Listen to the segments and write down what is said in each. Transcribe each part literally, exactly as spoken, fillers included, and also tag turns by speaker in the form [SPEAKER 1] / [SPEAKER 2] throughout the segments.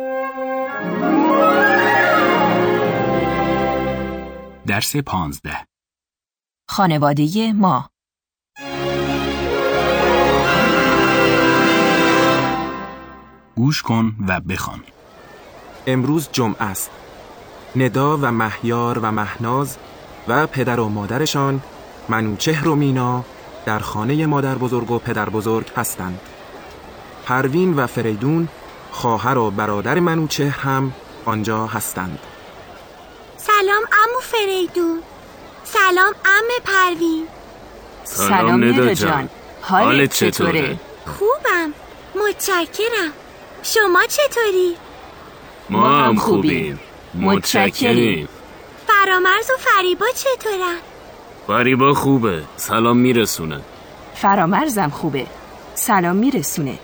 [SPEAKER 1] درس پانزده.
[SPEAKER 2] خانواده ما.
[SPEAKER 1] گوش کن و بخوان.
[SPEAKER 3] امروز جمعه است. ندا و مهیار و مهناز و پدر و مادرشان منوچهر و مینا در خانه مادر بزرگ و پدر بزرگ هستند. پروین و فریدون خواهر و برادر منوچهر هم آنجا هستند.
[SPEAKER 4] سلام عمو فریدون. سلام عمه پروین.
[SPEAKER 2] سلام ندا جان. حالت چطوره؟
[SPEAKER 4] خوبم. متشکرم. شما چطوری؟
[SPEAKER 5] ما هم خوبیم. متشکریم.
[SPEAKER 4] فرامرز و فریبا چطورن؟
[SPEAKER 5] فریبا خوبه. سلام میرسونه.
[SPEAKER 2] فرامرزم خوبه. سلام میرسونه.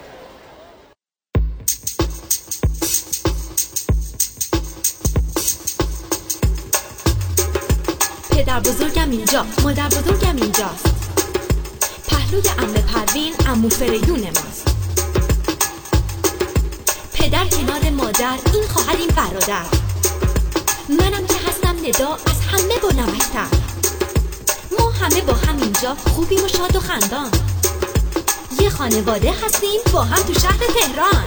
[SPEAKER 6] پدر بزرگم اینجا، مادر بزرگم اینجاست. پهلوی عمه پروین عمو فریدون ماست. پدر کنار مادر، این خواهر این برادر. منم که هستم ندا، از همه با نمکتر. ما همه با هم اینجا خوبیم و شاد و خندان. یه خانواده هستیم با هم تو شهر تهران.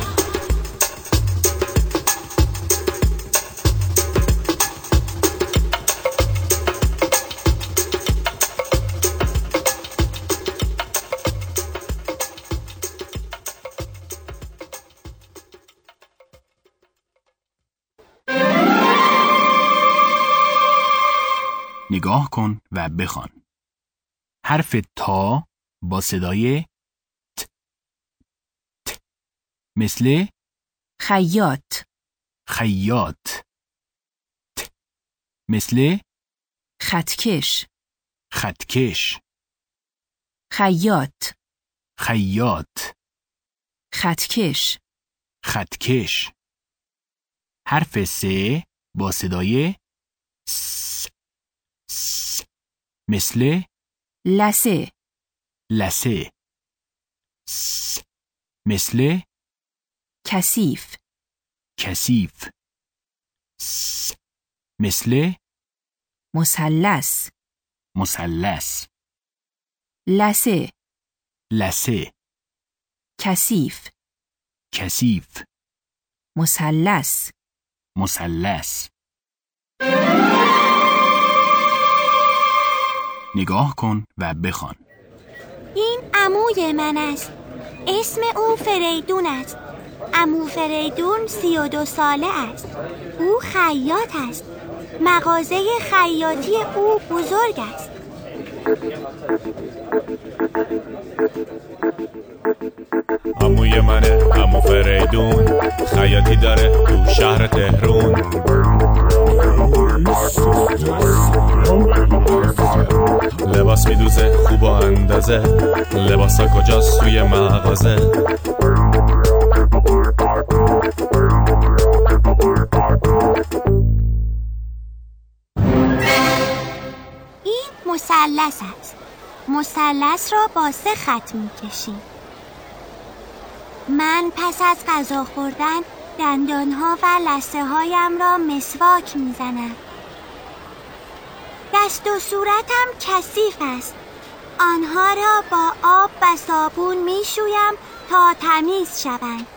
[SPEAKER 1] نگاه کن و بخوان. حرف تا با صدای ت. ت. مثل
[SPEAKER 2] خیاط.
[SPEAKER 1] خیاط. ت. مثل
[SPEAKER 2] خطکش.
[SPEAKER 1] خطکش.
[SPEAKER 2] خیاط.
[SPEAKER 1] خیاط.
[SPEAKER 2] خطکش.
[SPEAKER 1] خطکش. حرف س با صدای س. س. مثل
[SPEAKER 2] لسه.
[SPEAKER 1] لسه. س. مثل
[SPEAKER 2] کثیف.
[SPEAKER 1] کثیف. س. مثل
[SPEAKER 2] مثلث.
[SPEAKER 1] مثلث.
[SPEAKER 2] لسه.
[SPEAKER 1] لسه.
[SPEAKER 2] کثیف.
[SPEAKER 1] کثیف.
[SPEAKER 2] مثلث.
[SPEAKER 1] مثلث. نگاه کن و بخوان.
[SPEAKER 4] این عموی من است. اسم او فریدون است. عمو فریدون سی و دو ساله است. او خیاط است. مغازه خیاطی او بزرگ است.
[SPEAKER 7] عموی منه، عمو فریدون، خیاطی داره تو شهر تهرون. لباس میدوزه خوب و اندازه، لباسا کجاست توی مغازه.
[SPEAKER 4] این مثلث است. مثلث را با سه خط میکشیم. من پس از غذا خوردن دندانها و لثه هایم را مسواک میزنم. دست و صورتم کثیف است. آنها را با آب و صابون میشویم تا تمیز شوند.